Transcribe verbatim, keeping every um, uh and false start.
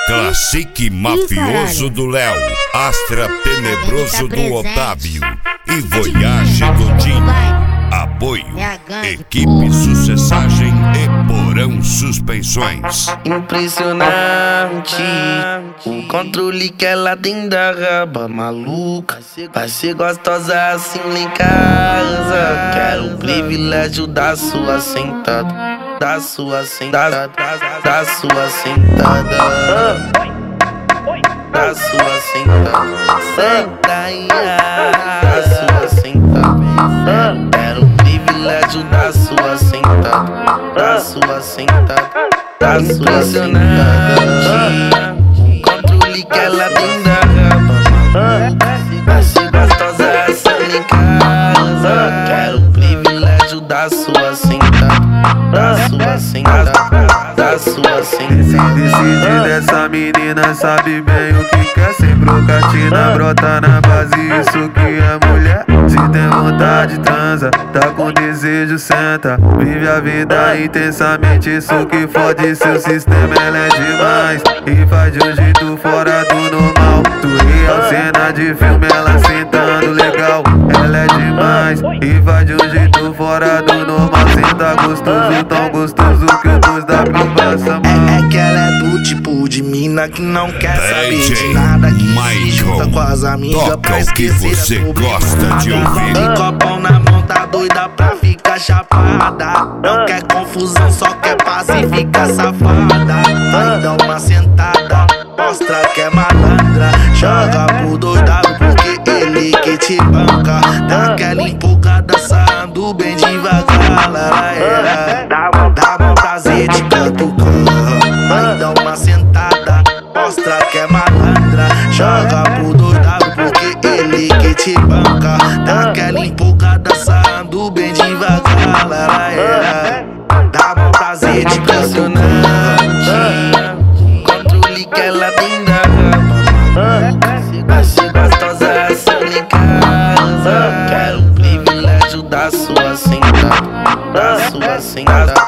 Classique Mafioso do Léo, Astra Tenebroso do Otávio e Voyage do Dinho. Apoio, equipe Sucessagem e Porão Suspensões. Impressionante o controle que ela tem da raba maluca. Vai ser gostosa assim lá em casa. Quero o privilégio da sua sentada, da sua sentada, da sua sentada, da sua sentada, senta aí, da sua sentada. Quero o privilégio da sua sentada, da sua sentada, da sua sentada. O controle que ela tem da raba maluca. Vai ser gostosa assim em casa. Quero o privilégio da sua sentada, da sua sentada, da sua sentada. Esse decide dessa menina sabe bem o que quer. Sem brocatina, brota na base, isso que é mulher. Se tem vontade, transa, tá com desejo, senta. Vive a vida intensamente, isso que fode seu sistema. Ela é demais e faz de um jeito fora do normal. Tu real, cena de filme, ela sentando legal. Ela é demais e faz de um jeito fora do normal. Senta gostoso, tão gostoso que o dois W passa mal. É, é que ela é do tipo de mina que não quer saber de nada, que se junta com as amigas pra esquecer o que você é gosta de ouvir. E copão na mão, tá doida pra ficar chapada. Não quer confusão, só quer pacificar safada. Vai dar uma sentada, mostra que é malandra. Joga pro dois W porque ele que te banca. Dá aquela empolgada, sarrando bem devagar. Era. Dá bom prazer de catucar. Vai dar uma sentada, mostra que é malandra. Joga pro dois W porque ele que te banca. Dá aquela empolgada, sarrando bem devagar. Era. Dá bom prazer de catucar. Controle que ela tem da raba. Vai ser gostosa assim lá em casa. Quero o privilégio da sua sentada, da sua sentada.